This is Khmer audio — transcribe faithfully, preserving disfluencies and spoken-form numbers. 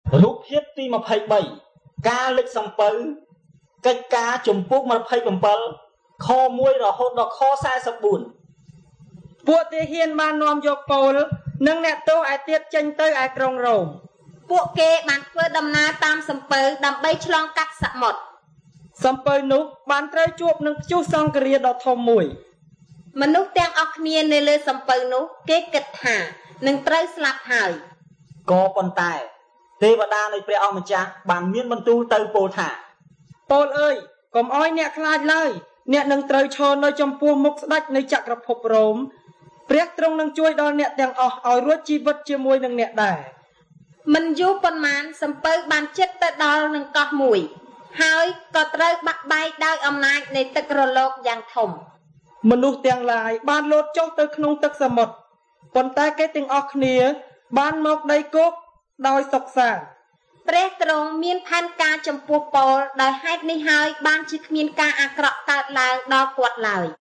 រូបភាពទីยี่สิบสามការលេចសំពៅកិច្ចការជំពូកยี่สิบเจ็ดខមួយរហូតដល់ខสี่สิบสี่ពួកទាហានបាននាំយកពោលនិងអ្នកទោសឯទៀតចេញទៅឯក្រុងរ៉ូមពួកគេបានធ្វើដំណើរតាមសំពៅដើម្បីឆ្លងកាត់សមុទ្រសំពៅនោះបានត្រូវជួបនឹងព្យុះសង្គ្រាដ៏ធំមួយមនុស្សទាំងអស់គ្នានៅលើសំពៅនោះគេគិតថានឹងត្រូវស្លាប់ហើយក៏ប៉ុន្តែទេវតានៃព្រះអង្គម្ចាស់បានមានបន្ទូលទៅពោលថាពោលអើយកុំអោយអ្នកខ្លាចឡើយអ្នកនឹងត្រូវឈរនៅចំពោះមុខស្ដេចនៃចក្រភពរ៉ូមព្រះទ្រង់នឹងជួយដល់អ្នកទាំងអស់ឲ្យរួចជីវិតជាមួយនឹងអ្នកដែរមិនយូរប៉ុន្មានសំពៅបានជិតទៅដល់នឹងកោះមួយហើយក៏ត្រូវបាក់បែកដោយអំណាចនៃទឹករលកយ៉ាងធំមនុស្សទាំងឡាយបានលោតចុះទៅក្នុងទឹកសមុទ្រប៉ុន្តែគេទាំងអស់គ្នាបានមកដីគោកដោយសុខសាន្តព្រះទ្រង់មានផែនការចំពោះពោលដោយហេតុនេះហើយបានជាគ្មានការអាក្រក់កើតឡើងដល់គាត់ឡើយ